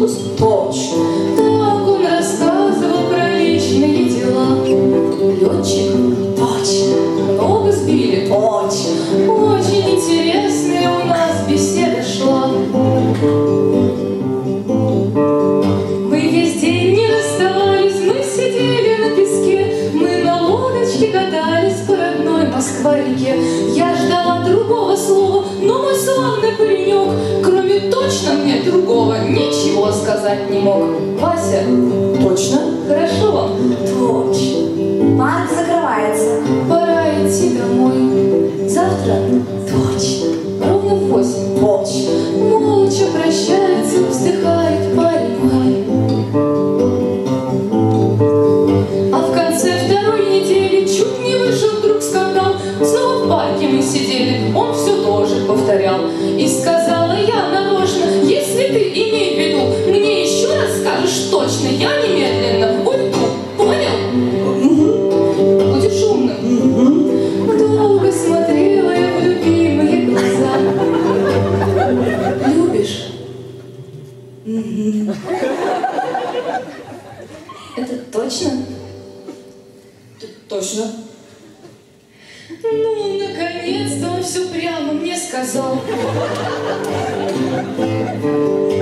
допустим? Точно. Так он рассказывал про личные дела. Летчик? Точно. Много сбили? Очень. Очень интересная у нас беседа шла. Мы весь день не расставались, мы сидели на песке, мы на лодочке катались по родной Москва-реке. Я ждала другого слова, но мой славный паренек, кроме точно мне другого, ничего сказать не мог. Вася, Точно. хорошо вам? Точно. Парк закрывается. Пора идти домой. Завтра? Точно. Ровно в 8. Точно. Молча прощается, вздыхает парень мой. А в конце второй недели чуть не вышел вдруг скандал. Снова в парке мы сидели, он все тоже повторял. И сказала я нарочно: если ты, имей в виду, мне еще раз скажешь точно, я немедленно уйду. Понял? Будешь умным. Долго смотрела я в любимые глаза. Любишь? Это точно? Точно. Ну, наконец-то он все прямо мне сказал.